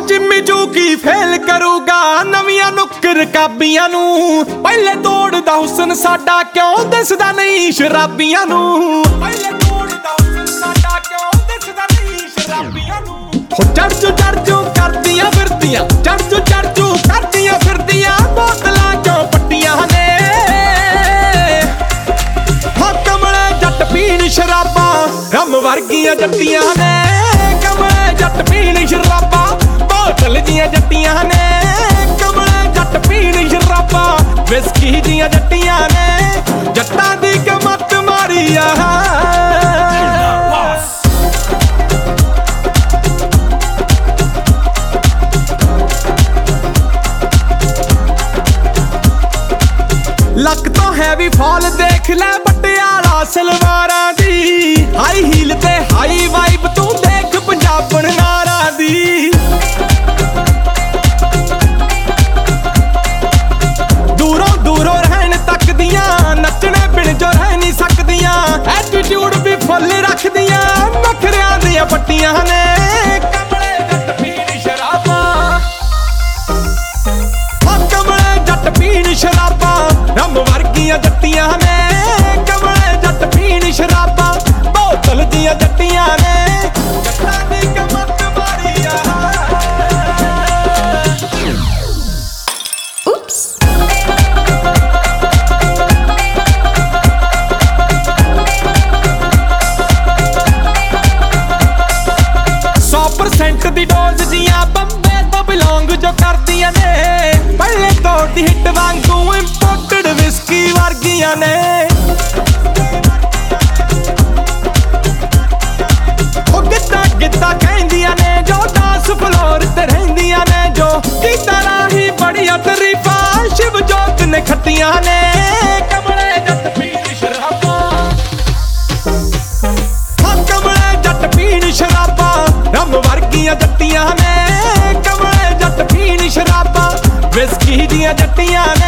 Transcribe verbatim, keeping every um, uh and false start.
Jimmy ਚੂਕੀ fail ਕਰੂਗਾ ਨਵੀਆਂ ਨੁੱਕਰ ਕਾਬੀਆਂ ਨੂੰ। ਪਹਿਲੇ ਤੋੜਦਾ ਹੁਸਨ ਸਾਡਾ ਕਿਉਂ ਦਿਸਦਾ ਨਹੀਂ ਸ਼ਰਾਬੀਆਂ ਨੂੰ। ਪਹਿਲੇ ਤੋੜਦਾ ਹੁਸਨ ਸਾਡਾ ਕਿਉਂ ਦਿਸਦਾ ਨਹੀਂ ਸ਼ਰਾਬੀਆਂ ਨੂੰ। ਹੋ ਚੜ੍ਹ ਚੜ੍ਹ ਕਰਦੀਆਂ ਫਿਰਦੀਆਂ ਚੜ੍ਹ ਚੜ੍ਹ ਕਰਦੀਆਂ ਫਿਰਦੀਆਂ ਬੋਤਲਾਂ ਚੋਂ ਪੱਟੀਆਂ ਨੇ। ਹਾਂ ਕਮਲੇ ਜੱਟ ਪੀਣ ਸ਼ਰਾਬਾਂ ਰੰਮ ਵਰਗੀਆਂ ਜੱਟੀਆਂ ਨੇ। ਕਮਲੇ ਜੱਟ ਪੀਣ ਸ਼ਰਾਬਾਂ ਬੋਤਲ ਦੀਆਂ ਜੱਟੀਆਂ ਨੇ। ਕਮਲੇ ਜੱਟ ਪੀਣ ਸ਼ਰਾਬਾਂ ਵਿਸਕੀ ਦੀਆਂ ਜੱਟੀਆਂ ਨੇ। ਜੱਟਾਂ ਦੀ ਕਮਤ ਮਾਰੀ ਆ ਲੱਕ ਤੋਂ ਹੈਵੀ ਫਾਲ ਦੇਖ ਲੈ ਪਟਿਆਲਾ ਸਲਵਾਰਾਂ ਦੀ। ਹਾਈ ਹੀਲ ਤੇ ਹਾਈ ਵਾਈਬ ਤੂੰ ਦੇਖ ਪੰਜਾਬਣ ਨਾਰਾਂ ਦੀ। ਦੂਰੋਂ ਦੂਰੋਂ ਰਹਿਣ ਤੱਕਦੀਆਂ ਨੱਚਣੇ ਬਿਨ ਜੋ ਰਹਿ ਨਹੀਂ ਸਕਦੀਆਂ। ਐਟੀਟਿਊਡ ਵੀ ਫੁੱਲ ਰੱਖਦੀਆਂ ਨਖਰਿਆਂ ਦੀਆਂ ਪੱਟੀਆਂ ਨੇ। ਕਮਲੇ ਜੱਟ ਪੀਣ ਸ਼ਰਾਬਾਂ ਹਾਂ ਕਮਲੇ ਜੱਟ ਪੀਣ ਸ਼ਰਾਬਾਂ ਰੰਮ ਵਰਗੀਆਂ ਜੱਟੀਆਂ ਨੇ। ਕਮਲੇ ਜੱਟ ਪੀਣ ਸ਼ਰਾਬਾਂ ਬੋਤਲ ਦੀਆਂ ਜੱਟੀਆਂ ਨੇ। ਜੱਟਾਂ ਦੀ ਕਮਤ ਮਾਰੀ ਆ Oops. ਸੌ ਪਰਸੈਂਟ ਦੀ ਡੋਜ਼ ਜੀਆਂ ਬੰਬੇ ਤੋਂ ਬਿਲੋਂਗ ਜੋ ਕਰਦੀਆਂ ਨੇ। ਪਹਿਲੇ ਦੌਰ ਦੀ ਹਿੱਟ ਵਾਂਗੂ ਇੰਪੋਰਟਡ ਵਿਸਕੀ ਵਰਗੀਆਂ ਨੇ। ਉਹ ਗਿੱਧਾ ਗਿੱਧਾ ਕਹਿੰਦੀਆਂ ਨੇ ਜੋ ਡਾਂਸ ਫਲੋਰ ਤੇ ਰਹਿੰਦੀਆਂ ਨੇ। ਜੋ ਗੀਤਾਂ ਰਾਹੀਂ ਬੜੀਆਂ ਤਰੀਫਾਂ ਸ਼ਿਵ ਜੋਤ ਨੇ ਖੱਟੀਆਂ ਨੇ। ਕਮਲੇ ਜੱਟ ਪੀਣ ਸ਼ਰਾਬਾਂ ਹਾਂ ਕਮਲੇ ਜੱਟ ਪੀਣ ਸ਼ਰਾਬਾਂ ਰੰਮ ਵਰਗੀਆਂ ਜੱਟੀਆਂ ਨੇ। ਕਮਲੇ ਜੱਟ ਪੀਣ ਸ਼ਰਾਬਾਂ ਵਿਸਕੀ ਦੀਆਂ ਜੱਟੀਆਂ